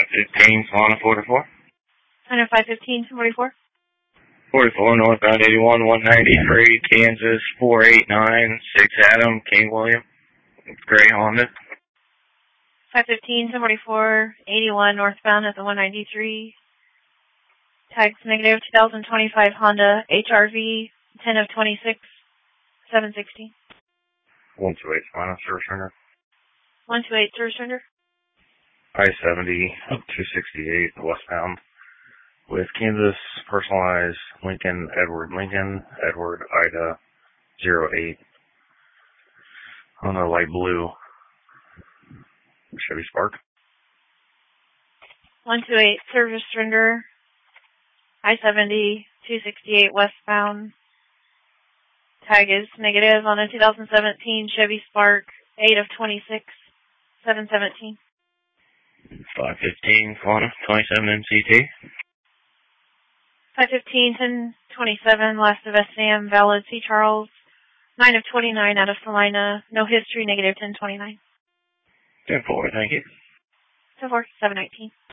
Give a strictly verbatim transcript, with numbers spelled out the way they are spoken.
fifteen, Solana forty-four. Center five fifteen, forty-four. forty-four, northbound eighty-one, one ninety-three, Kansas four eight nine, six Adam, King William, Gray Honda. five fifteen, forty-four, eighty-one, northbound at the one ninety-three. Tags negative, two thousand twenty-five Honda H R V, ten of twenty-six, seven sixteen. one two eight, Solana, service center. one two eight, service center. I seventy, two sixty-eight, westbound, with Kansas, personalized, Lincoln, Edward, Lincoln, Edward, Ida, zero eight, on a light blue Chevy Spark. one two eight, service render, I seventy, two sixty-eight, westbound. Tag is negative on a two thousand seventeen Chevy Spark, eight of twenty-six, seven seventeen. five fifteen, Solana, twenty-seven M C T. five fifteen, ten twenty-seven, last of S A M, valid C. Charles, nine of twenty-nine out of Salina, no history, negative ten twenty-nine. ten four, thank you. ten four, seven nineteen.